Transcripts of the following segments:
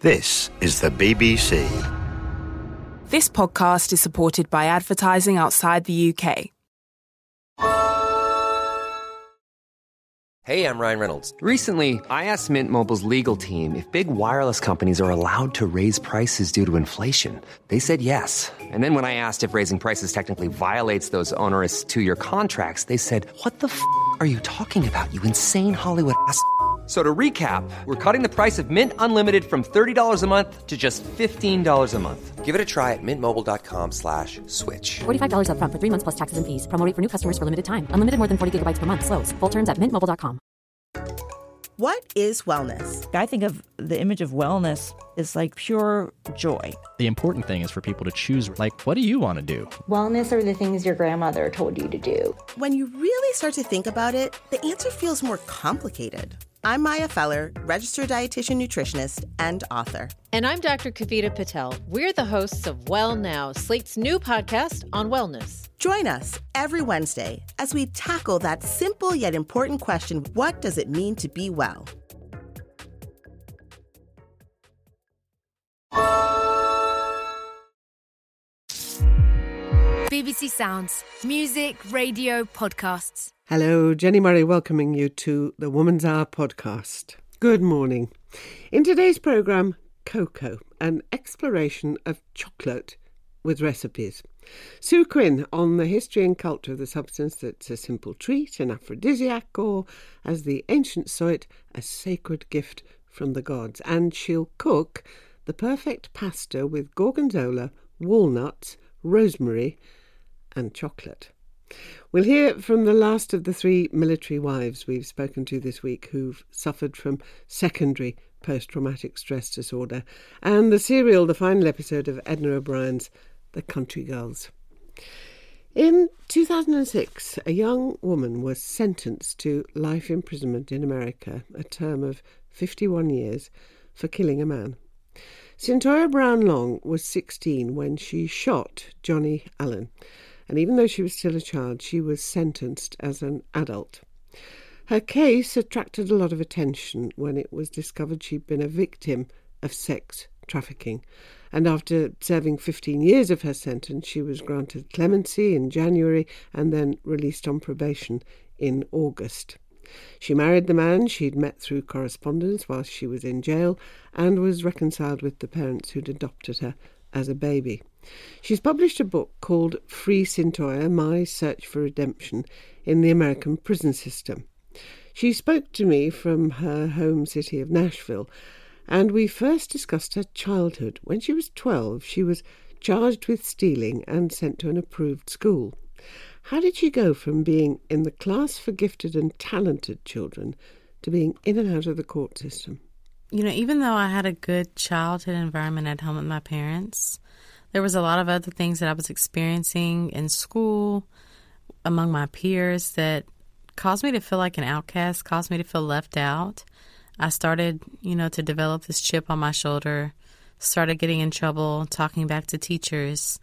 This is the BBC. This podcast is supported by advertising outside the UK. Hey, I'm Ryan Reynolds. Recently, I asked Mint Mobile's legal team if big wireless companies are allowed to raise prices due to inflation. They said yes. And then when I asked if raising prices technically violates those onerous two-year contracts, they said, "What the f*** are you talking about, you insane Hollywood ass?" So to recap, we're cutting the price of Mint Unlimited from $30 a month to just $15 a month. Give it a try at mintmobile.com/switch. $45 up front for 3 months plus taxes and fees. Promo rate for new customers for limited time. Unlimited more than 40 gigabytes per month. Slows full terms at mintmobile.com. What is wellness? I think of the image of wellness is like pure joy. The important thing is for people to choose, like, what do you want to do? Wellness are the things your grandmother told you to do. When you really start to think about it, the answer feels more complicated. I'm Maya Feller, registered dietitian nutritionist and author. And I'm Dr. Kavita Patel. We're the hosts of Well Now, Slate's new podcast on wellness. Join us every Wednesday as we tackle that simple yet important question, what does it mean to be well? BBC Sounds. Music, radio, podcasts. Hello, Jenny Murray welcoming you to the Woman's Hour podcast. Good morning. In today's programme, cocoa, an exploration of chocolate with recipes. Sue Quinn on the history and culture of the substance that's a simple treat, an aphrodisiac, or, as the ancients saw it, a sacred gift from the gods. And she'll cook the perfect pasta with gorgonzola, walnuts, rosemary and chocolate. We'll hear from the last of the 3 military wives we've spoken to this week who've suffered from secondary post-traumatic stress disorder, and the serial, the final episode of Edna O'Brien's The Country Girls. In 2006, a young woman was sentenced to life imprisonment in America, a term of 51 years, for killing a man. Cyntoia Brown Long was 16 when she shot Johnny Allen, and even though she was still a child, she was sentenced as an adult. Her case attracted a lot of attention when it was discovered she'd been a victim of sex trafficking, and after serving 15 years of her sentence, she was granted clemency in January and then released on probation in August. She married the man she'd met through correspondence whilst she was in jail and was reconciled with the parents who'd adopted her as a baby. She's published a book called Free Cyntoia, My Search for Redemption in the American Prison System. She spoke to me from her home city of Nashville, and we first discussed her childhood. When she was 12, she was charged with stealing and sent to an approved school. How did she go from being in the class for gifted and talented children to being in and out of the court system? You know, even though I had a good childhood environment at home with my parents, there was a lot of other things that I was experiencing in school, among my peers, that caused me to feel like an outcast, caused me to feel left out. I started, to develop this chip on my shoulder, started getting in trouble, talking back to teachers,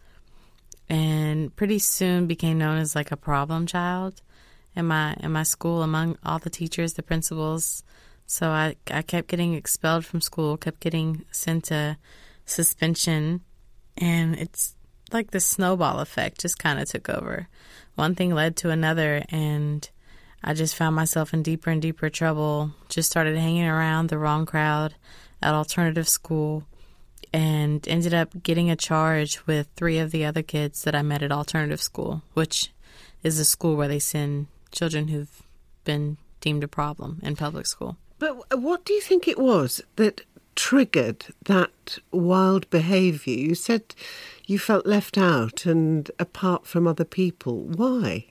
and pretty soon became known as like a problem child in my school among all the teachers, the principals. So I kept getting expelled from school, kept getting sent to suspension, and it's like the snowball effect just kind of took over. One thing led to another, and I just found myself in deeper and deeper trouble, just started hanging around the wrong crowd at alternative school, and ended up getting a charge with 3 of the other kids that I met at alternative school, which is a school where they send children who've been deemed a problem in public school. But what do you think it was that triggered that wild behaviour? You said you felt left out and apart from other people. Why?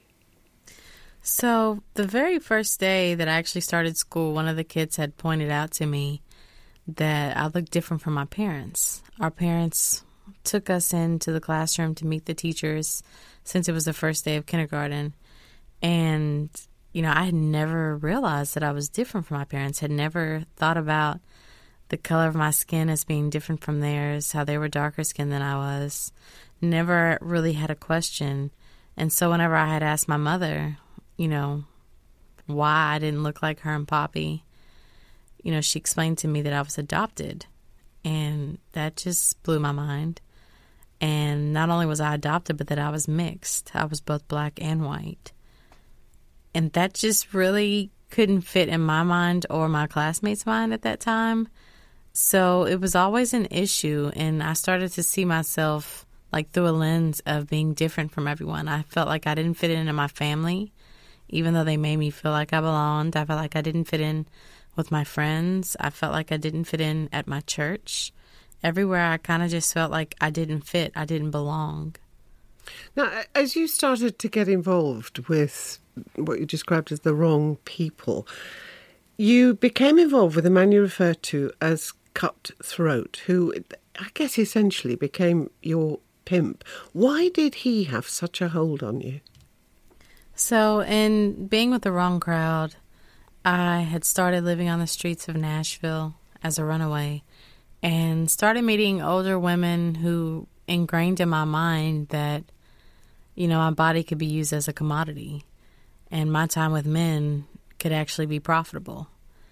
So the very first day that I actually started school, one of the kids had pointed out to me that I looked different from my parents. Our parents took us into the classroom to meet the teachers since it was the first day of kindergarten. And, I had never realized that I was different from my parents, had never thought about the color of my skin as being different from theirs, how they were darker skinned than I was. Never really had a question. And so whenever I had asked my mother, why I didn't look like her and Poppy, she explained to me that I was adopted. And that just blew my mind. And not only was I adopted, but that I was mixed. I was both black and white. And that just really couldn't fit in my mind or my classmates' mind at that time. So it was always an issue. And I started to see myself like through a lens of being different from everyone. I felt like I didn't fit in my family, even though they made me feel like I belonged. I felt like I didn't fit in with my friends. I felt like I didn't fit in at my church. Everywhere I kind of just felt like I didn't fit. I didn't belong. Now, as you started to get involved with what you described as the wrong people, you became involved with a man you refer to as Cutthroat, who I guess essentially became your pimp. Why did he have such a hold on you? So in being with the wrong crowd, I had started living on the streets of Nashville as a runaway and started meeting older women who ingrained in my mind that, you know, my body could be used as a commodity and my time with men could actually be profitable.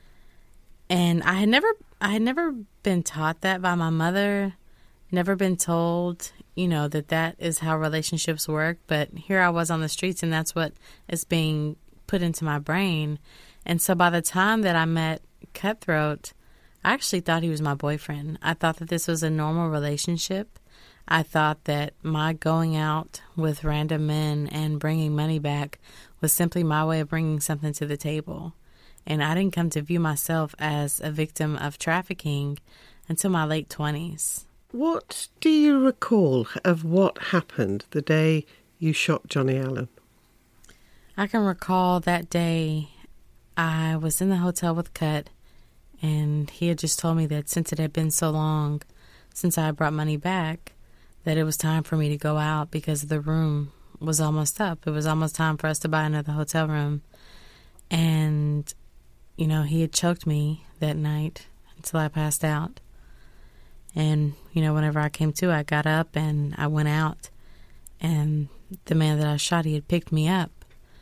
And I had never been taught that by my mother, never been told, you know, that is how relationships work. But here I was on the streets and that's what is being put into my brain. And so by the time that I met Cutthroat, I actually thought he was my boyfriend. I thought that this was a normal relationship. I thought that my going out with random men and bringing money back was simply my way of bringing something to the table. And I didn't come to view myself as a victim of trafficking until my late 20s. What do you recall of what happened the day you shot Johnny Allen? I can recall that day I was in the hotel with Cut, and he had just told me that since it had been so long since I brought money back, that it was time for me to go out because the room was almost up. It was almost time for us to buy another hotel room. And, you know, he had choked me that night until I passed out. And, you know, whenever I came to, I got up and I went out. And the man that I shot, he had picked me up.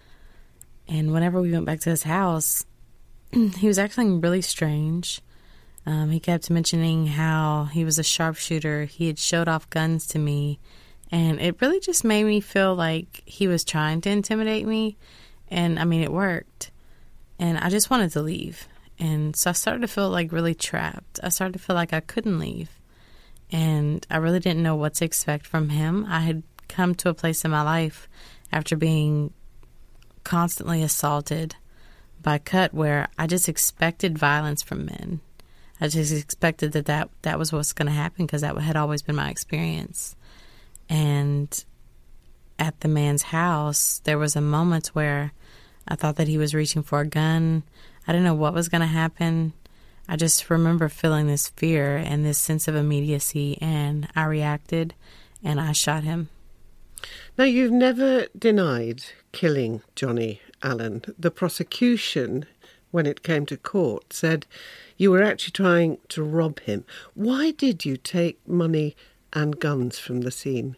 And whenever we went back to his house, he was acting really strange. He kept mentioning how he was a sharpshooter. He had showed off guns to me. And it really just made me feel like he was trying to intimidate me. And, I mean, it worked. And I just wanted to leave. And so I started to feel like really trapped. I started to feel like I couldn't leave. And I really didn't know what to expect from him. I had come to a place in my life after being constantly assaulted by Cut where I just expected violence from men. I just expected that was what's going to happen because that had always been my experience. And at the man's house, there was a moment where I thought that he was reaching for a gun. I didn't know what was going to happen. I just remember feeling this fear and this sense of immediacy, and I reacted, and I shot him. Now, you've never denied killing Johnny Allen. The prosecution, when it came to court, said you were actually trying to rob him. Why did you take money and guns from the scene?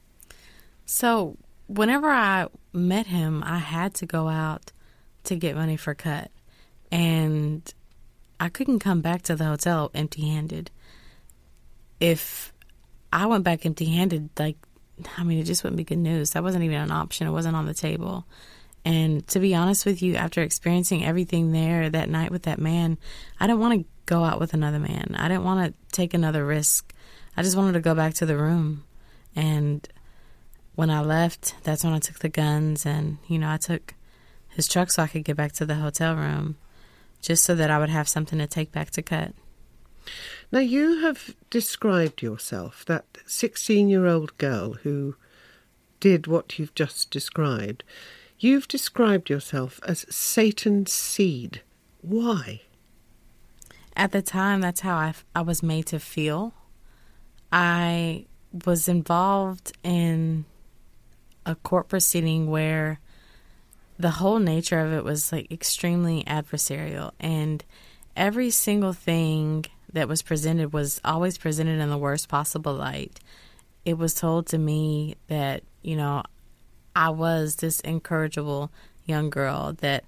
So, whenever I met him, I had to go out to get money for Cut. And I couldn't come back to the hotel empty-handed. If I went back empty-handed, it just wouldn't be good news. That wasn't even an option. It wasn't on the table. And to be honest with you, after experiencing everything there that night with that man, I didn't want to go out with another man. I didn't want to take another risk. I just wanted to go back to the room. And when I left, that's when I took the guns and, I took his truck so I could get back to the hotel room just so that I would have something to take back to Cut. Now, you have described yourself, that 16-year-old girl who did what you've just described. You've described yourself as Satan's seed. Why? At the time, that's how I was made to feel. I was involved in a court proceeding where the whole nature of it was extremely adversarial, and every single thing that was presented was always presented in the worst possible light. It was told to me that, I was this incorrigible young girl, that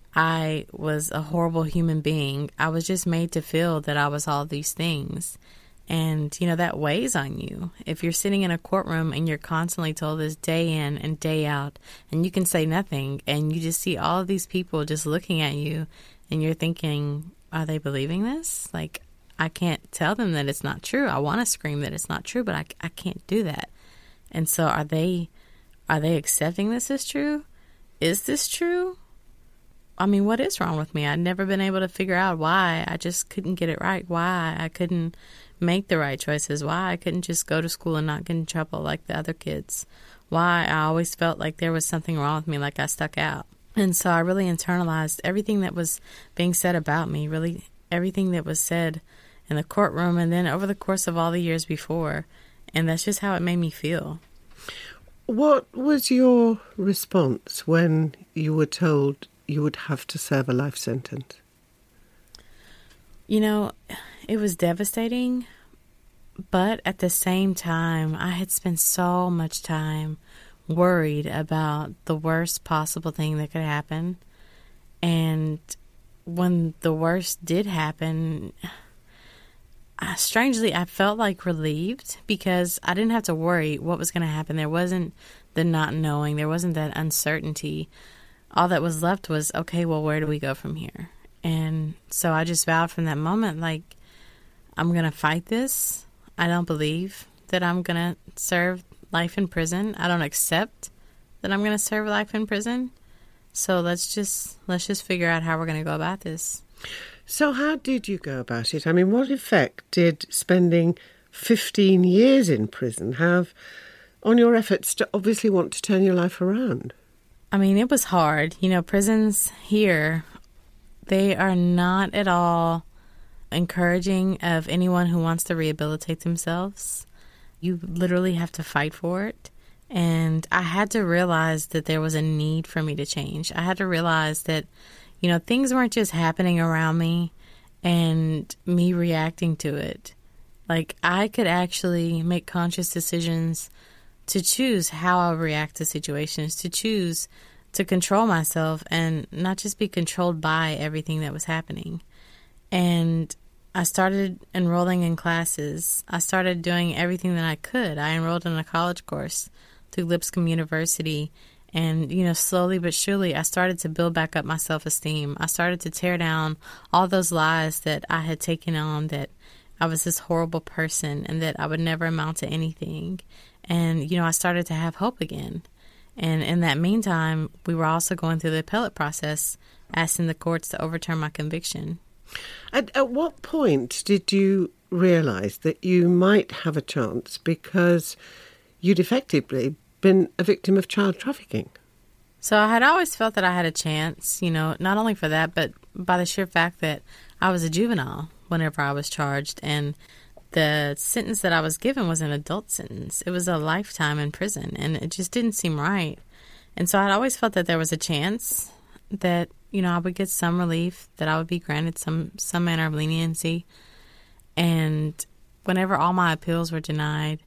I was a horrible human being. I was just made to feel that I was all these things. And, that weighs on you. If you're sitting in a courtroom and you're constantly told this day in and day out, and you can say nothing, and you just see all of these people just looking at you, and you're thinking, are they believing this? Like, I can't tell them that it's not true. I want to scream that it's not true, but I can't do that. And so are they accepting this as true? Is this true? I mean, what is wrong with me? I'd never been able to figure out why I just couldn't get it right, why I couldn't make the right choices, why I couldn't just go to school and not get in trouble like the other kids, why I always felt like there was something wrong with me, like I stuck out. And so I really internalized everything that was being said about me, really everything that was said in the courtroom and then over the course of all the years before. And that's just how it made me feel. What was your response when you were told you would have to serve a life sentence? It was devastating, but at the same time, I had spent so much time worried about the worst possible thing that could happen. And when the worst did happen, strangely, I felt like relieved because I didn't have to worry what was going to happen. There wasn't the not knowing. There wasn't that uncertainty. All that was left was, okay, well, where do we go from here? And so I just vowed from that moment, like, I'm going to fight this. I don't believe that I'm going to serve life in prison. I don't accept that I'm going to serve life in prison. So let's just figure out how we're going to go about this. So how did you go about it? I mean, what effect did spending 15 years in prison have on your efforts to obviously want to turn your life around? I mean, it was hard. Prisons here, they are not at all encouraging of anyone who wants to rehabilitate themselves. You literally have to fight for it. And I had to realize that there was a need for me to change. I had to realize that, things weren't just happening around me and me reacting to it. Like, I could actually make conscious decisions to choose how I react to situations, to choose to control myself and not just be controlled by everything that was happening. And I started enrolling in classes. I started doing everything that I could. I enrolled in a college course through Lipscomb University. And, slowly but surely, I started to build back up my self-esteem. I started to tear down all those lies that I had taken on, that I was this horrible person and that I would never amount to anything. And, I started to have hope again. And in that meantime, we were also going through the appellate process, asking the courts to overturn my conviction. At what point did you realize that you might have a chance because you'd effectively been a victim of child trafficking? So I had always felt that I had a chance, not only for that, but by the sheer fact that I was a juvenile whenever I was charged. And the sentence that I was given was an adult sentence. It was a lifetime in prison, and it just didn't seem right. And so I'd always felt that there was a chance that, I would get some relief, that I would be granted some manner of leniency. And whenever all my appeals were denied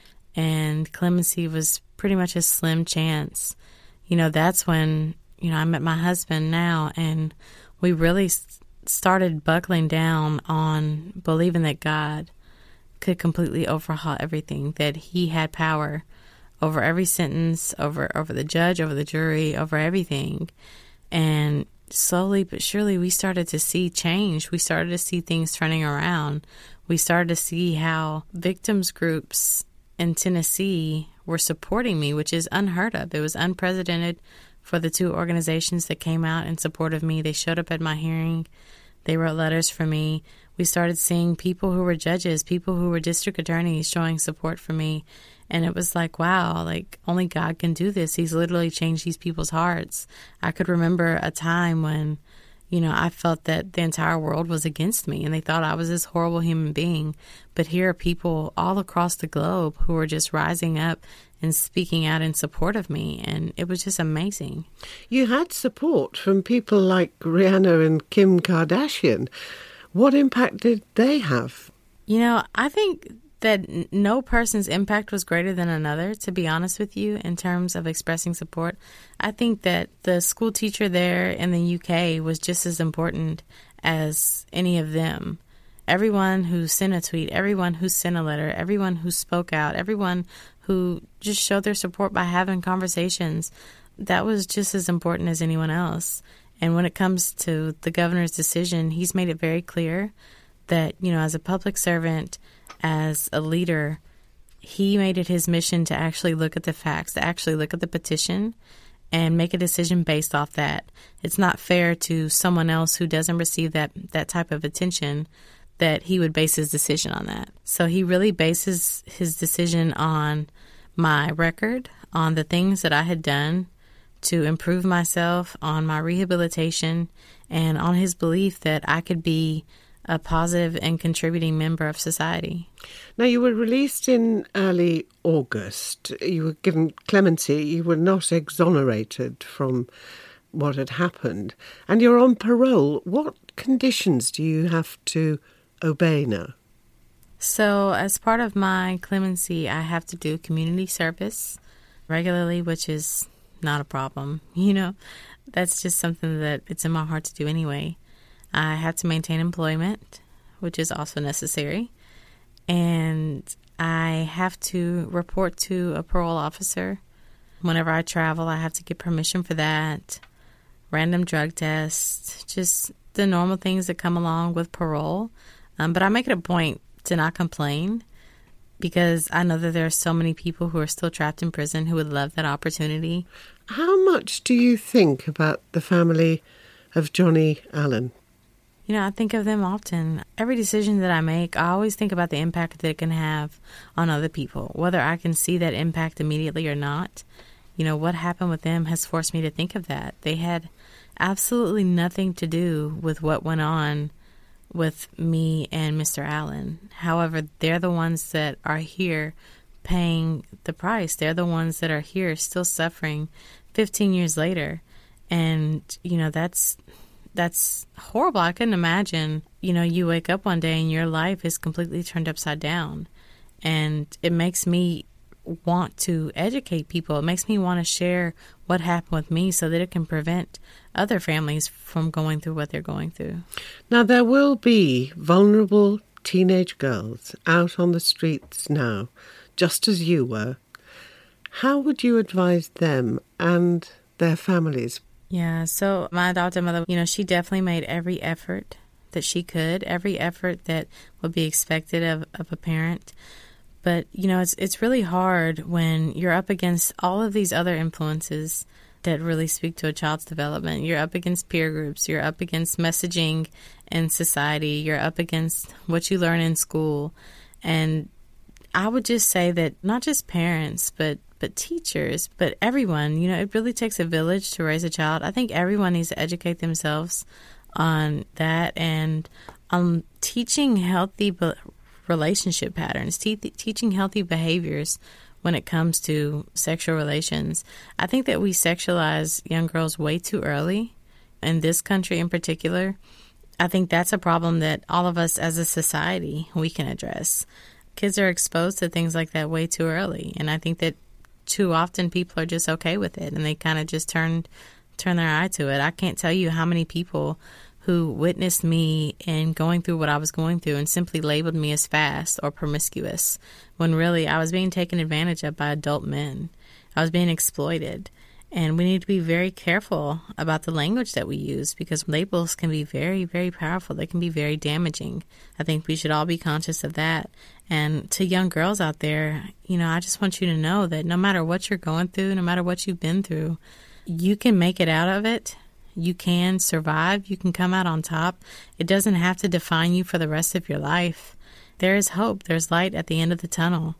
and clemency was pretty much a slim chance, that's when, I met my husband now, and we really started buckling down on believing that God could completely overhaul everything, that he had power over every sentence, over the judge, over the jury, over everything. And slowly but surely we started to see change. We started to see things turning around. We started to see how victims groups in Tennessee were supporting me, which is unheard of. It was unprecedented for the two organizations that came out in support of me. They showed up at my hearing. They wrote letters for me. We started seeing people who were judges, people who were district attorneys showing support for me. And it was like, wow, like only God can do this. He's literally changed these people's hearts. I could remember a time when, I felt that the entire world was against me and they thought I was this horrible human being. But here are people all across the globe who are just rising up and speaking out in support of me. And it was just amazing. You had support from people like Rihanna and Kim Kardashian. What impact did they have? I think that no person's impact was greater than another, to be honest with you, in terms of expressing support. I think that the school teacher there in the UK was just as important as any of them. everyone who sent a tweet, everyone who sent a letter, everyone who spoke out, everyone who just showed their support by having conversations, that was just as important as anyone else. And when it comes to the governor's decision, he's made it very clear that, as a public servant, as a leader, he made it his mission to actually look at the facts, to actually look at the petition and make a decision based off that. It's not fair to someone else who doesn't receive that type of attention that he would base his decision on that. So he really bases his decision on my record, on the things that I had done to improve myself, on my rehabilitation, and on his belief that I could be a positive and contributing member of society. Now, you were released in early August. You were given clemency. You were not exonerated from what had happened. And you're on parole. What conditions do you have to obey now? So, as part of my clemency, I have to do community service regularly, which is not a problem. That's just something that it's in my heart to do anyway. I have to maintain employment, which is also necessary. And I have to report to a parole officer. Whenever I travel, I have to get permission for that. Random drug tests, just the normal things that come along with parole. But I make it a point to not complain, because I know that there are so many people who are still trapped in prison who would love that opportunity. How much do you think about the family of Johnny Allen? I think of them often. Every decision that I make, I always think about the impact that it can have on other people, whether I can see that impact immediately or not. What happened with them has forced me to think of that. They had absolutely nothing to do with what went on with me and Mr. Allen. However, they're the ones that are here paying the price. They're the ones that are here still suffering 15 years later. And, that's horrible. I couldn't imagine, you wake up one day and your life is completely turned upside down. And it makes me want to educate people. It makes me want to share what happened with me so that it can prevent other families from going through what they're going through. Now, there will be vulnerable teenage girls out on the streets now, just as you were. How would you advise them and their families? Yeah, so my adopted mother, she definitely made every effort that she could, every effort that would be expected of a parent. But, it's really hard when you're up against all of these other influences that really speak to a child's development. You're up against peer groups. You're up against messaging in society. You're up against what you learn in school. And I would just say that not just parents, but teachers, but everyone, it really takes a village to raise a child. I think everyone needs to educate themselves on that and on teaching healthy relationship patterns, teaching healthy behaviors when it comes to sexual relations. I think that we sexualize young girls way too early, in this country in particular. I think that's a problem that all of us as a society, we can address. Kids are exposed to things like that way too early, and I think that too often people are just okay with it, and they kind of just turn their eye to it. I can't tell you how many people who witnessed me in going through what I was going through and simply labeled me as fast or promiscuous, when really I was being taken advantage of by adult men. I was being exploited. And we need to be very careful about the language that we use, because labels can be very, very powerful. They can be very damaging. I think we should all be conscious of that. And to young girls out there, I just want you to know that no matter what you're going through, no matter what you've been through, you can make it out of it. You can survive. You can come out on top. It doesn't have to define you for the rest of your life. There is hope. There's light at the end of the tunnel.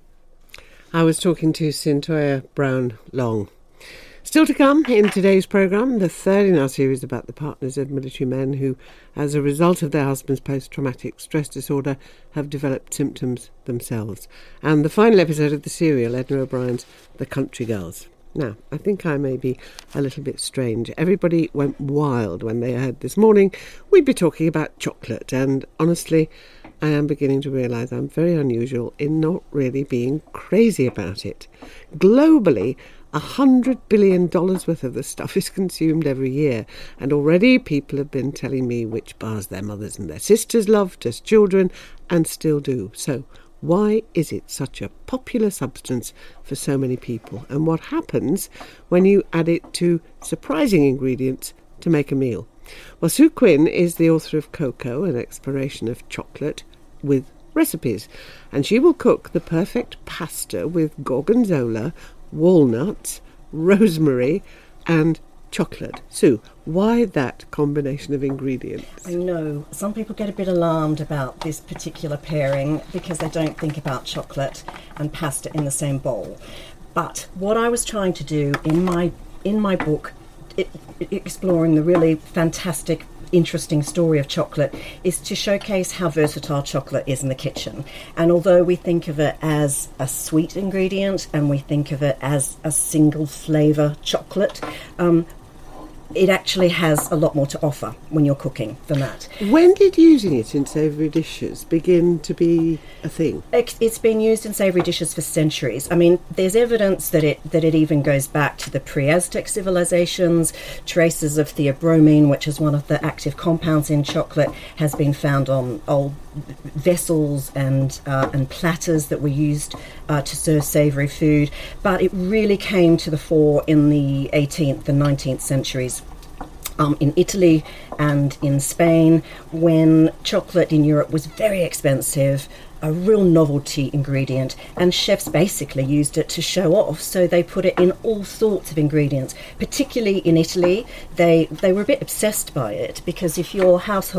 I was talking to Cyntoia Brown Long. Still to come in today's programme, the third in our series about the partners of military men who, as a result of their husband's post-traumatic stress disorder, have developed symptoms themselves. And the final episode of the serial, Edna O'Brien's The Country Girls. Now, I think I may be a little bit strange. Everybody went wild when they heard this morning we'd be talking about chocolate, and honestly, I am beginning to realise I'm very unusual in not really being crazy about it. Globally, $100 billion worth of the stuff is consumed every year, and already people have been telling me which bars their mothers and their sisters loved as children and still do. So why is it such a popular substance for so many people? And what happens when you add it to surprising ingredients to make a meal? Well, Sue Quinn is the author of Cocoa, an exploration of chocolate with recipes, and she will cook the perfect pasta with gorgonzola, walnuts, rosemary and chocolate. Sue, why that combination of ingredients? I know some people get a bit alarmed about this particular pairing because they don't think about chocolate and pasta in the same bowl. But what I was trying to do in my book, exploring the really fantastic, interesting story of chocolate, is to showcase how versatile chocolate is in the kitchen. And although we think of it as a sweet ingredient and we think of it as a single flavour chocolate, it actually has a lot more to offer when you're cooking than that. When did using it in savoury dishes begin to be a thing? It's been used in savoury dishes for centuries. I mean, there's evidence that it even goes back to the pre-Aztec civilizations. Traces of theobromine, which is one of the active compounds in chocolate, has been found on old vessels and platters that were used to serve savoury food. But it really came to the fore in the 18th and 19th centuries. In Italy and in Spain, when chocolate in Europe was very expensive, a real novelty ingredient, and chefs basically used it to show off, so they put it in all sorts of ingredients. Particularly in Italy, they were a bit obsessed by it, because if you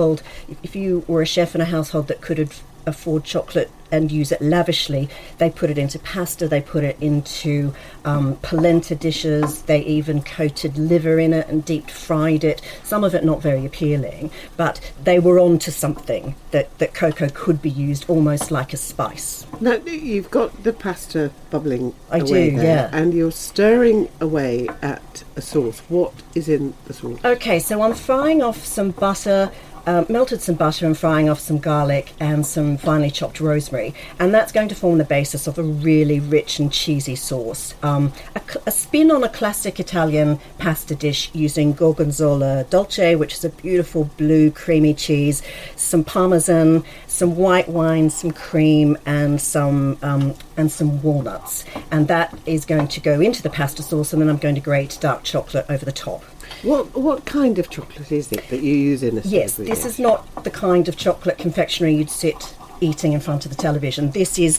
were a chef in a household that could afford chocolate and use it lavishly, they put it into pasta, they put it into polenta dishes, they even coated liver in it and deep fried it. Some of it not very appealing, but they were on to something, that cocoa could be used almost like a spice. Now, you've got the pasta bubbling I away do, there, yeah. and you're stirring away at a sauce. What is in the sauce? Okay, so I'm frying off some butter, melted some butter and frying off some garlic and some finely chopped rosemary, and that's going to form the basis of a really rich and cheesy sauce. A spin on a classic Italian pasta dish using gorgonzola dolce, which is a beautiful blue creamy cheese, some parmesan, some white wine, some cream and some walnuts, and that is going to go into the pasta sauce, and then I'm going to grate dark chocolate over the top. What kind of chocolate is it that you use in a savoury Yes, dish? this is not the kind of chocolate confectionery you'd sit eating in front of the television. This is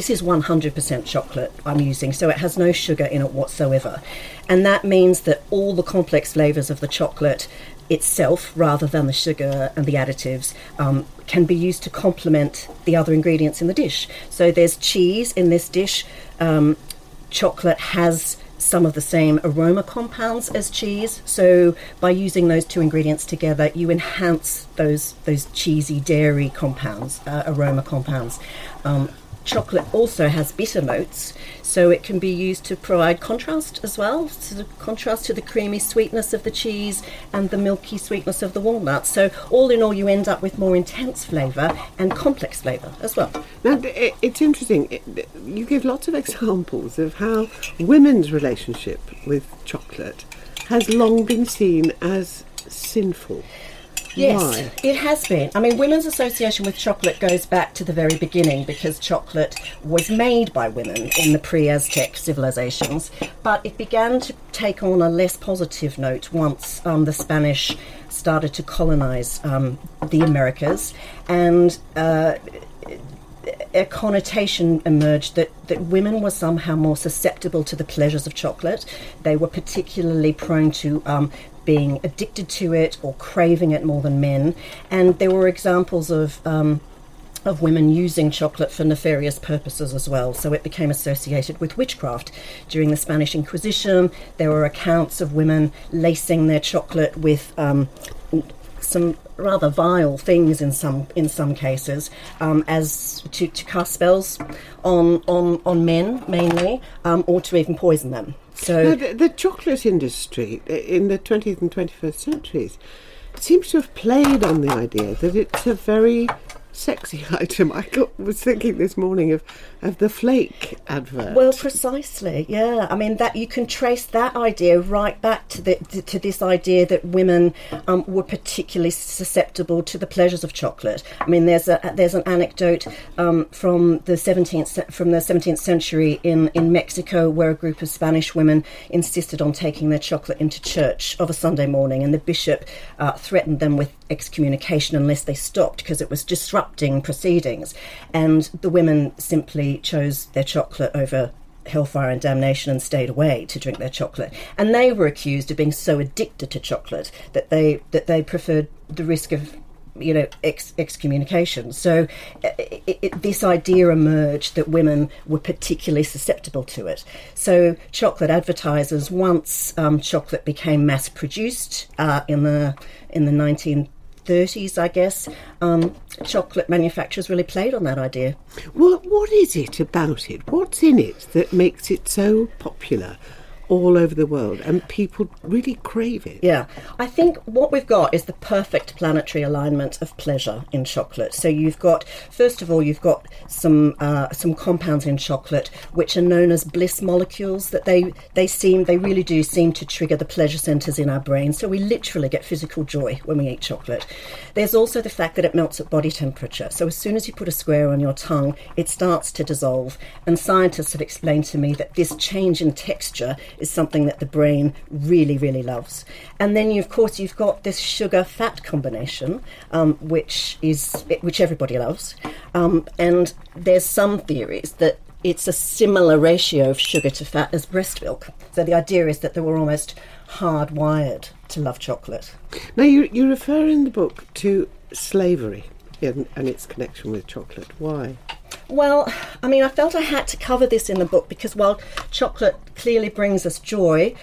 100% chocolate I'm using, so it has no sugar in it whatsoever. And that means that all the complex flavours of the chocolate itself, rather than the sugar and the additives, can be used to complement the other ingredients in the dish. So there's cheese in this dish. Chocolate has some of the same aroma compounds as cheese, so by using those two ingredients together, you enhance those cheesy dairy compounds, aroma compounds. Chocolate also has bitter notes, so it can be used to provide contrast as well, to the contrast to the creamy sweetness of the cheese and the milky sweetness of the walnuts. So all in all, you end up with more intense flavour and complex flavour as well. Now, it's interesting. You give lots of examples of how women's relationship with chocolate has long been seen as sinful. Yes, Why? It has been. I mean, women's association with chocolate goes back to the very beginning, because chocolate was made by women in the pre-Aztec civilizations, but it began to take on a less positive note once the Spanish started to colonize the Americas, and a connotation emerged that women were somehow more susceptible to the pleasures of chocolate. They were particularly prone to being addicted to it or craving it more than men, and there were examples of women using chocolate for nefarious purposes as well, so it became associated with witchcraft. During the Spanish Inquisition, there were accounts of women lacing their chocolate with some rather vile things in some cases, as to cast spells on men mainly, or to even poison them. So now, the chocolate industry in the 20th and 21st centuries seems to have played on the idea that it's a very sexy item. I was thinking this morning of the flake advert. Well, precisely, yeah. I mean, that you can trace that idea right back to this idea that women were particularly susceptible to the pleasures of chocolate. I mean, there's an anecdote from the 17th century in Mexico, where a group of Spanish women insisted on taking their chocolate into church of a Sunday morning, and the bishop threatened them with excommunication unless they stopped, because it was disrupting proceedings. And the women simply chose their chocolate over hellfire and damnation and stayed away to drink their chocolate. And they were accused of being so addicted to chocolate that they preferred the risk of excommunication. So this idea emerged that women were particularly susceptible to it. So chocolate advertisers, once chocolate became mass produced in the 1930s, I guess, chocolate manufacturers really played on that idea. What is it about it? What's in it that makes it so popular all over the world and people really crave it? Yeah, I think what we've got is the perfect planetary alignment of pleasure in chocolate. So you've got, first of all, you've got some compounds in chocolate which are known as bliss molecules, that they really do seem to trigger the pleasure centres in our brain. So we literally get physical joy when we eat chocolate. There's also the fact that it melts at body temperature. So as soon as you put a square on your tongue, it starts to dissolve. And scientists have explained to me that this change in texture is something that the brain really, really loves. And then, of course, you've got this sugar-fat combination, which everybody loves. And there's some theories that it's a similar ratio of sugar to fat as breast milk. So the idea is that they were almost hardwired to love chocolate. Now, you refer in the book to slavery and its connection with chocolate. Why? Well, I mean, I felt I had to cover this in the book because while chocolate clearly brings us joy,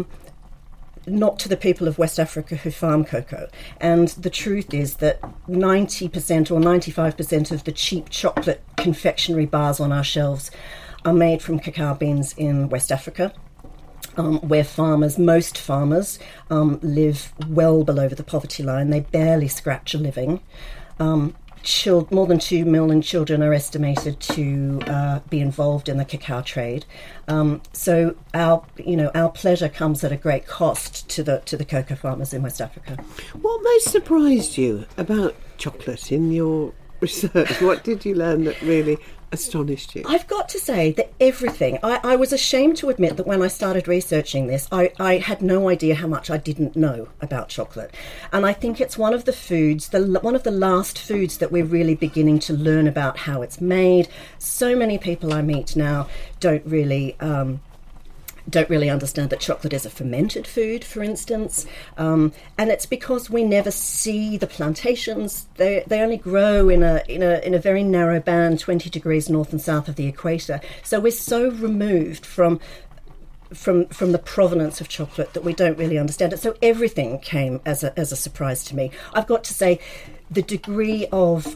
not to the people of West Africa who farm cocoa. And the truth is that 90% or 95% of the cheap chocolate confectionery bars on our shelves are made from cacao beans in West Africa, where most farmers live well below the poverty line. They barely scratch a living. More than 2 million children are estimated to be involved in the cacao trade. So our pleasure comes at a great cost to the cocoa farmers in West Africa. What most surprised you about chocolate in your research? What did you learn that really astonished you? I've got to say that everything. I was ashamed to admit that when I started researching this, I had no idea how much I didn't know about chocolate. And I think it's one of the foods, one of the last foods that we're really beginning to learn about how it's made. So many people I meet now don't really understand that chocolate is a fermented food, for instance, and it's because we never see the plantations. They only grow in a very narrow band, 20 degrees north and south of the equator. So we're so removed from the provenance of chocolate that we don't really understand it. So everything came as a surprise to me. I've got to say, the degree of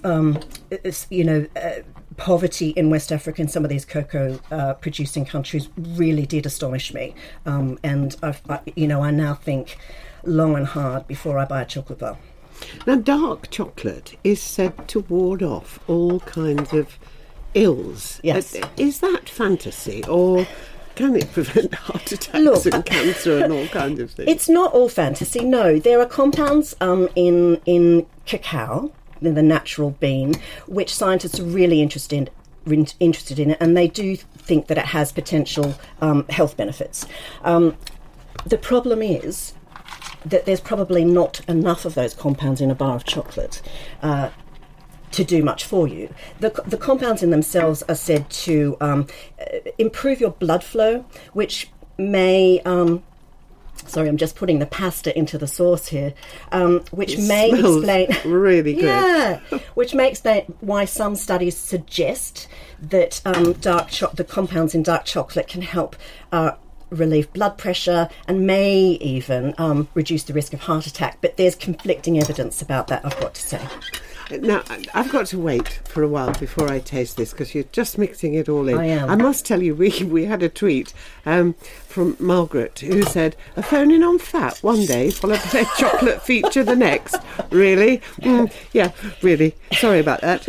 poverty in West Africa and some of these cocoa producing countries really did astonish me. And I now think long and hard before I buy a chocolate bar. Now, dark chocolate is said to ward off all kinds of ills. Yes. Is that fantasy, or can it prevent heart attacks and cancer and all kinds of things? It's not all fantasy, no. There are compounds in cacao, the natural bean, which scientists are really interested in it, and they do think that it has potential health benefits. The problem is that there's probably not enough of those compounds in a bar of chocolate to do much for you. The compounds in themselves are said to improve your blood flow, which may... Sorry, I'm just putting the pasta into the sauce here, which may explain... really good. Yeah, which may explain why some studies suggest that the compounds in dark chocolate can help relieve blood pressure and may even reduce the risk of heart attack. But there's conflicting evidence about that, I've got to say. Now, I've got to wait for a while before I taste this because you're just mixing it all in. I am. I must tell you, we had a tweet from Margaret who said, a phoning on fat one day followed by a chocolate feature the next. Really? Yeah, really. Sorry about that.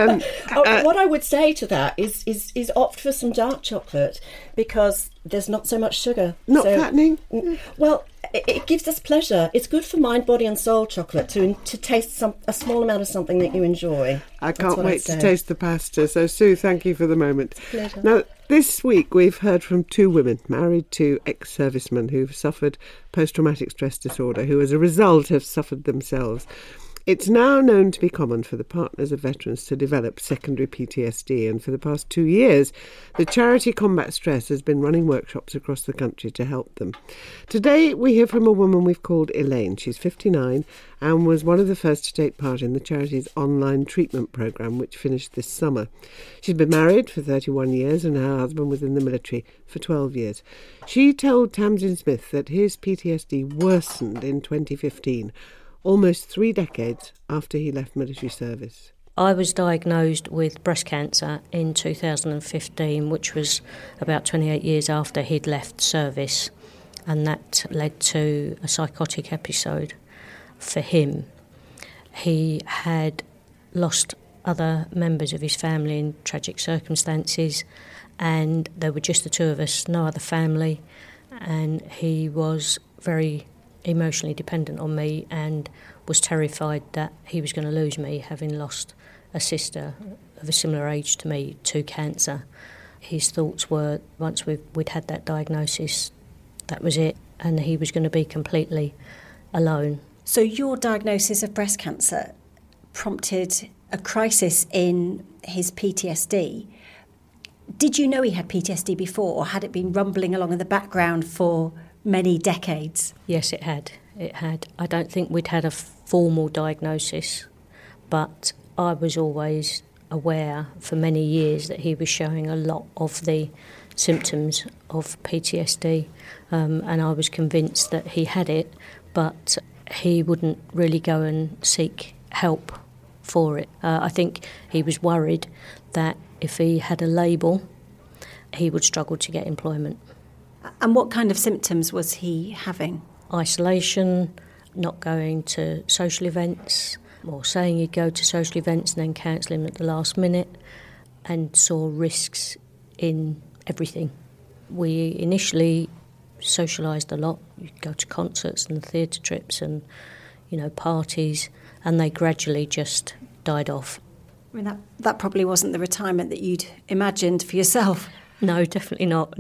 What I would say to that is opt for some dark chocolate because there's not so much sugar. Not fattening? Well, it gives us pleasure. It's good for mind, body and soul chocolate to taste a small amount of something that you enjoy. I can't wait to taste the pasta. So, Sue, thank you for the moment. Pleasure. Now, this week we've heard from two women married to ex-servicemen who've suffered post-traumatic stress disorder, who as a result have suffered themselves. It's now known to be common for the partners of veterans to develop secondary PTSD, and for the past 2 years, the charity Combat Stress has been running workshops across the country to help them. Today, we hear from a woman we've called Elaine. She's 59 and was one of the first to take part in the charity's online treatment programme, which finished this summer. She'd been married for 31 years and her husband was in the military for 12 years. She told Tamsin Smith that his PTSD worsened in 2015, almost 3 decades after he left military service. I was diagnosed with breast cancer in 2015, which was about 28 years after he'd left service, and that led to a psychotic episode for him. He had lost other members of his family in tragic circumstances, and there were just the two of us, no other family, and he was very emotionally dependent on me and was terrified that he was going to lose me, having lost a sister of a similar age to me to cancer. His thoughts were, once we'd had that diagnosis, that was it, and he was going to be completely alone. So your diagnosis of breast cancer prompted a crisis in his PTSD. Did you know he had PTSD before, or had it been rumbling along in the background for many decades? Yes, it had. It had. I don't think we'd had a formal diagnosis, but I was always aware for many years that he was showing a lot of the symptoms of PTSD, and I was convinced that he had it, but he wouldn't really go and seek help for it. I think he was worried that if he had a label, he would struggle to get employment. And what kind of symptoms was he having? Isolation, not going to social events, or saying he'd go to social events and then cancelling at the last minute, and saw risks in everything. We initially socialised a lot. You'd go to concerts and theatre trips and, parties, and they gradually just died off. I mean, that probably wasn't the retirement that you'd imagined for yourself. No, definitely not.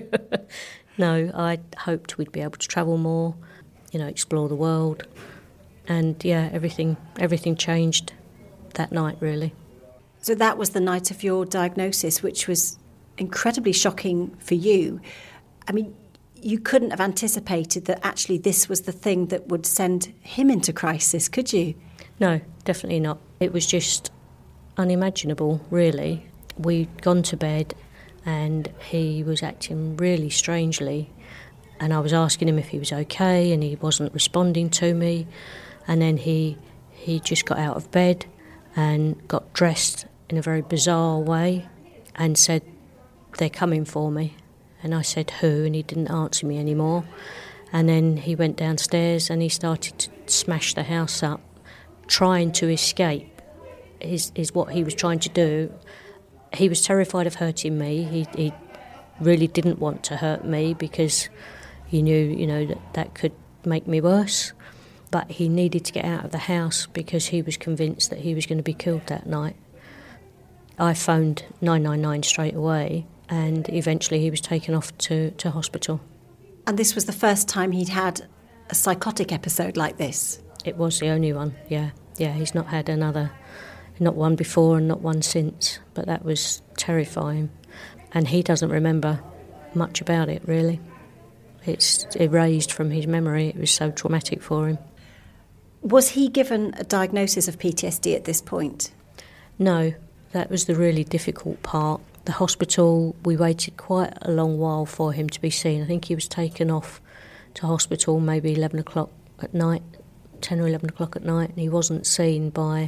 No, I hoped we'd be able to travel more, explore the world. And, everything changed that night, really. So that was the night of your diagnosis, which was incredibly shocking for you. I mean, you couldn't have anticipated that actually this was the thing that would send him into crisis, could you? No, definitely not. It was just unimaginable, really. We'd gone to bed and he was acting really strangely, and I was asking him if he was okay and he wasn't responding to me, and then he just got out of bed and got dressed in a very bizarre way and said, "They're coming for me." And I said, "Who?" And he didn't answer me anymore. And then he went downstairs and he started to smash the house up, trying to escape is what he was trying to do. He was terrified of hurting me. He really didn't want to hurt me because he knew, that could make me worse. But he needed to get out of the house because he was convinced that he was going to be killed that night. I phoned 999 straight away, and eventually he was taken off to hospital. And this was the first time he'd had a psychotic episode like this? It was the only one, yeah. Yeah, he's not had another, not one before and not one since, but that was terrifying. And he doesn't remember much about it, really. It's erased from his memory. It was so traumatic for him. Was he given a diagnosis of PTSD at this point? No, that was the really difficult part. The hospital, we waited quite a long while for him to be seen. I think he was taken off to hospital maybe 11 o'clock at night, 10 or 11 o'clock at night, and he wasn't seen by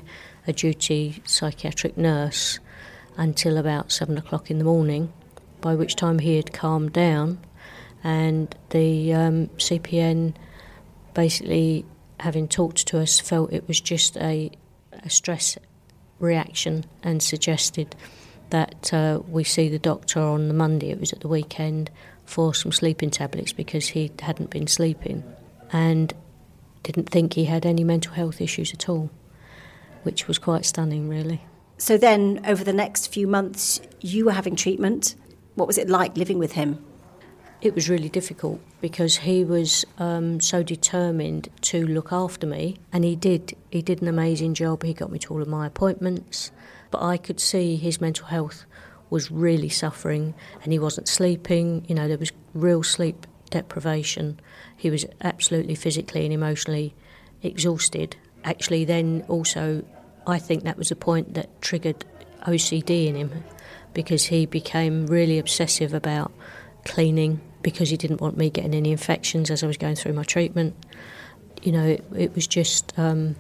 a duty psychiatric nurse until about 7 o'clock in the morning, by which time he had calmed down, and the CPN, basically having talked to us, felt it was just a stress reaction and suggested that we see the doctor on the Monday, it was at the weekend, for some sleeping tablets because he hadn't been sleeping and didn't think he had any mental health issues at all, which was quite stunning, really. So then, over the next few months, you were having treatment. What was it like living with him? It was really difficult because he was so determined to look after me, and he did an amazing job. He got me to all of my appointments, but I could see his mental health was really suffering, and he wasn't sleeping. You know, there was real sleep deprivation. He was absolutely physically and emotionally exhausted. Actually, then also, I think that was the point that triggered OCD in him, because he became really obsessive about cleaning because he didn't want me getting any infections as I was going through my treatment. You know, it was just,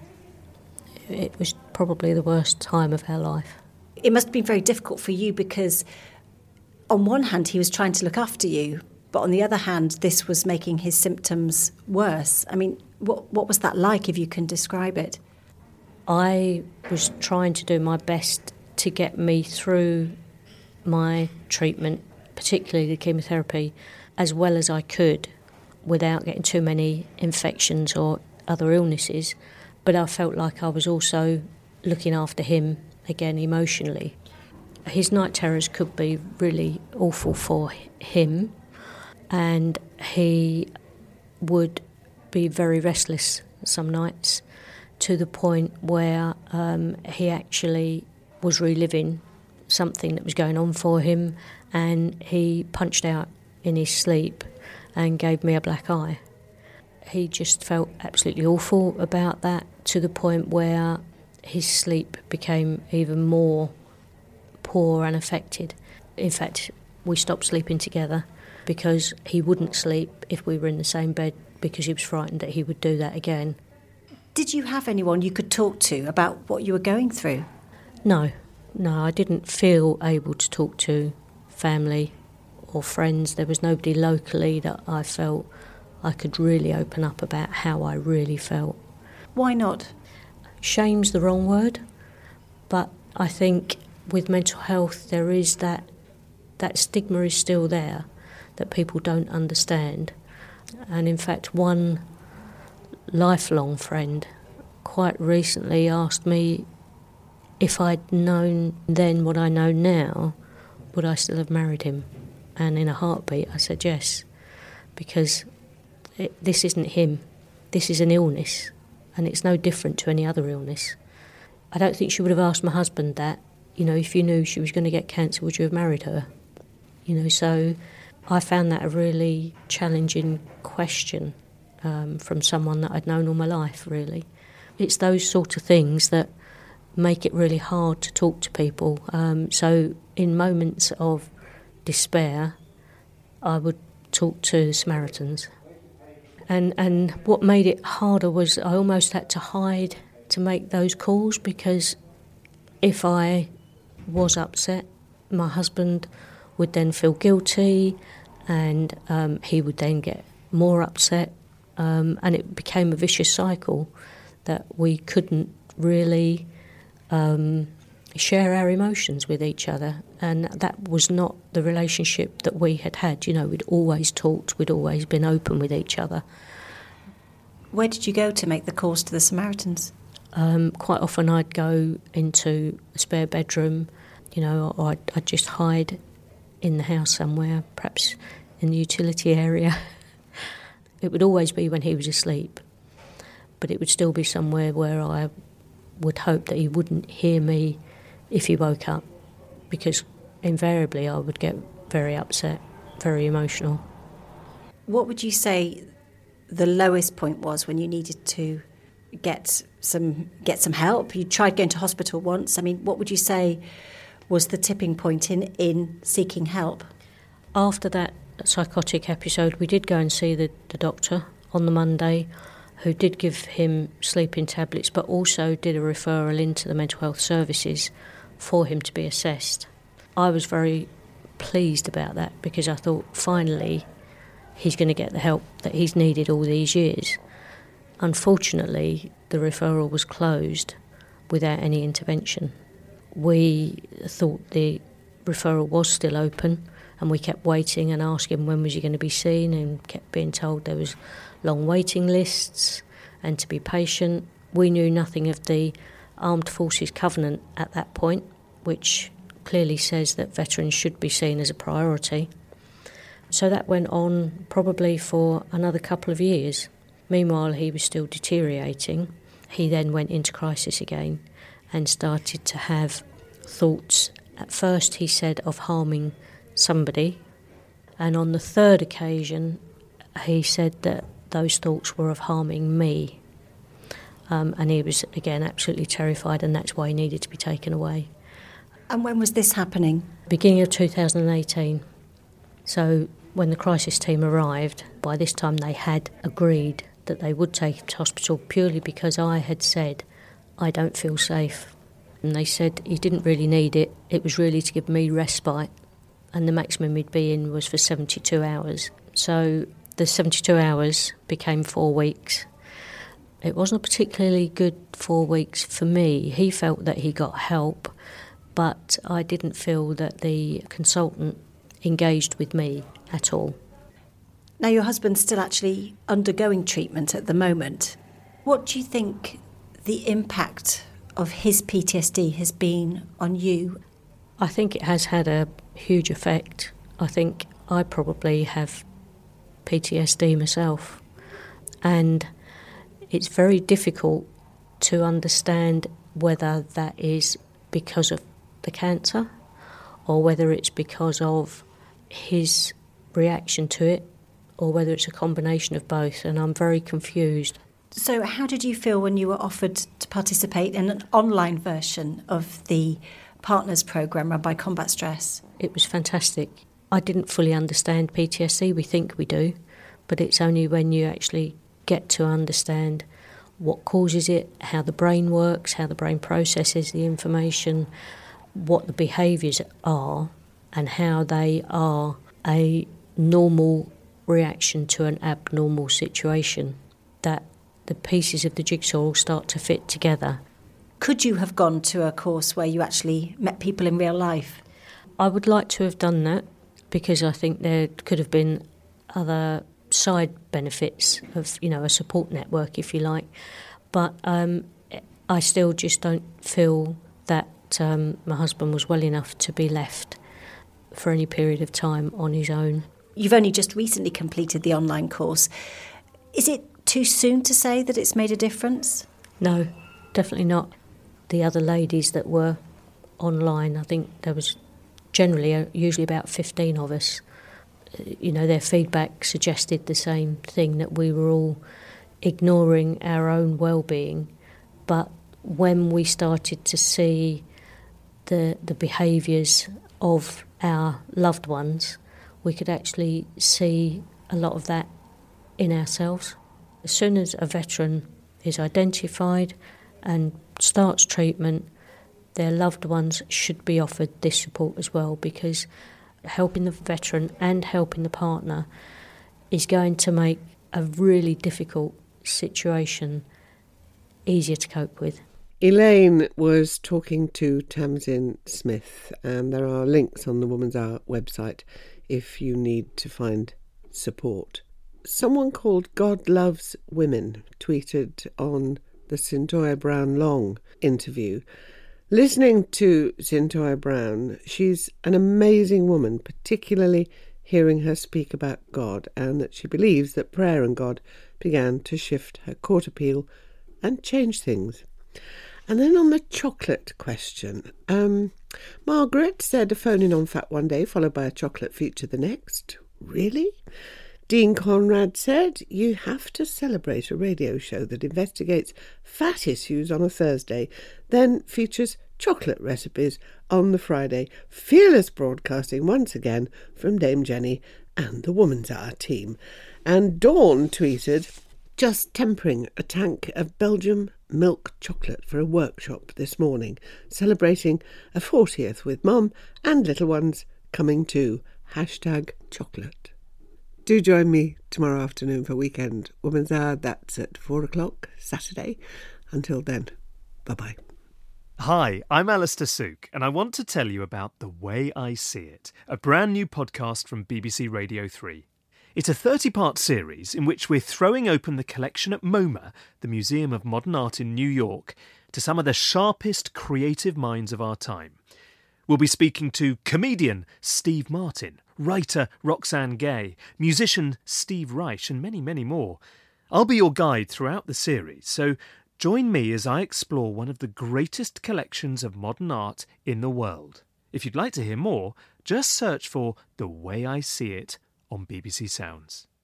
it was probably the worst time of our life. It must have been very difficult for you because on one hand he was trying to look after you, but on the other hand this was making his symptoms worse. I mean, what was that like, if you can describe it? I was trying to do my best to get me through my treatment, particularly the chemotherapy, as well as I could without getting too many infections or other illnesses. But I felt like I was also looking after him, again, emotionally. His night terrors could be really awful for him, and he would be very restless some nights, to the point where he actually was reliving something that was going on for him, and he punched out in his sleep and gave me a black eye. He just felt absolutely awful about that, to the point where his sleep became even more poor and affected. In fact, we stopped sleeping together because he wouldn't sleep if we were in the same bed, because he was frightened that he would do that again. Did you have anyone you could talk to about what you were going through? No, I didn't feel able to talk to family or friends. There was nobody locally that I felt I could really open up about how I really felt. Why not? Shame's the wrong word, but I think with mental health there is that stigma is still there that people don't understand. And in fact, one lifelong friend quite recently asked me if I'd known then what I know now, would I still have married him? And in a heartbeat I said yes, because this isn't him, this is an illness, and it's no different to any other illness. I don't think she would have asked my husband that, you know, if you knew she was going to get cancer, would you have married her? You know, so I found that a really challenging question from someone that I'd known all my life, really. It's those sort of things that make it really hard to talk to people. So in moments of despair, I would talk to the Samaritans. And what made it harder was I almost had to hide to make those calls, because if I was upset, my husband would then feel guilty, and he would then get more upset, and it became a vicious cycle that we couldn't really share our emotions with each other, and that was not the relationship that we had had. You know, we'd always talked, we'd always been open with each other. Where did you go to make the calls to the Samaritans? Quite often I'd go into a spare bedroom, you know, or I'd just hide in the house somewhere, perhaps in the utility area. It would always be when he was asleep, but it would still be somewhere where I would hope that he wouldn't hear me if he woke up, because invariably I would get very upset, very emotional. What would you say the lowest point was when you needed to get some help? You tried going to hospital once. I mean, what would you say was the tipping point in seeking help? After that psychotic episode, we did go and see the doctor on the Monday, who did give him sleeping tablets, but also did a referral into the mental health services for him to be assessed. I was very pleased about that because I thought finally he's going to get the help that he's needed all these years. Unfortunately, the referral was closed without any intervention. We thought the referral was still open, and we kept waiting and asking when was he going to be seen, and kept being told there was long waiting lists and to be patient. We knew nothing of the Armed Forces Covenant at that point, which clearly says that veterans should be seen as a priority. So that went on probably for another couple of years. Meanwhile, he was still deteriorating. He then went into crisis again and started to have thoughts. At first, he said, of harming somebody. And on the third occasion, he said that those thoughts were of harming me. And he was, again, absolutely terrified, and that's why he needed to be taken away. And when was this happening? Beginning of 2018. So when the crisis team arrived, by this time they had agreed that they would take him to hospital purely because I had said, I don't feel safe. And they said he didn't really need it. It was really to give me respite. And the maximum he'd be in was for 72 hours. So the 72 hours became 4 weeks. It wasn't a particularly good 4 weeks for me. He felt that he got help, but I didn't feel that the consultant engaged with me at all. Now, your husband's still actually undergoing treatment at the moment. What do you think the impact of his PTSD has been on you? I think it has had a huge effect. I think I probably have PTSD myself. And it's very difficult to understand whether that is because of the cancer or whether it's because of his reaction to it or whether it's a combination of both, and I'm very confused. So how did you feel when you were offered to participate in an online version of the Partners programme run by Combat Stress? It was fantastic. I didn't fully understand PTSD. We think we do, but it's only when you actually get to understand what causes it, how the brain works, how the brain processes the information, what the behaviours are, and how they are a normal reaction to an abnormal situation, that the pieces of the jigsaw all start to fit together. Could you have gone to a course where you actually met people in real life? I would like to have done that because I think there could have been other side benefits of, a support network, if you like. But I still just don't feel that my husband was well enough to be left for any period of time on his own. You've only just recently completed the online course. Is it too soon to say that it's made a difference? No, definitely not. The other ladies that were online, I think there was usually about 15 of us. Their feedback suggested the same thing, that we were all ignoring our own well-being. But when we started to see the behaviours of our loved ones, we could actually see a lot of that in ourselves. As soon as a veteran is identified and starts treatment, their loved ones should be offered this support as well, because helping the veteran and helping the partner is going to make a really difficult situation easier to cope with. Elaine was talking to Tamsin Smith, and there are links on the Woman's Hour website if you need to find support. Someone called God Loves Women tweeted on the Cyntoia Brown-Long interview. Listening to Cyntoia Brown, she's an amazing woman, particularly hearing her speak about God, and that she believes that prayer and God began to shift her court appeal and change things. And then on the chocolate question, Margaret said a phone-in on Fat one day, followed by a chocolate feature the next. Really? Dean Conrad said, you have to celebrate a radio show that investigates fat issues on a Thursday, then features chocolate recipes on the Friday. Fearless broadcasting once again from Dame Jenny and the Woman's Hour team. And Dawn tweeted, just tempering a tank of Belgium milk chocolate for a workshop this morning, celebrating a 40th with Mum and little ones coming to #chocolate. Do join me tomorrow afternoon for Weekend Woman's Hour. That's at 4 o'clock Saturday. Until then, bye-bye. Hi, I'm Alistair Sook, and I want to tell you about The Way I See It, a brand new podcast from BBC Radio 3. It's a 30-part series in which we're throwing open the collection at MoMA, the Museum of Modern Art in New York, to some of the sharpest creative minds of our time. We'll be speaking to comedian Steve Martin, writer Roxane Gay, musician Steve Reich, and many, many more. I'll be your guide throughout the series, so join me as I explore one of the greatest collections of modern art in the world. If you'd like to hear more, just search for The Way I See It on BBC Sounds.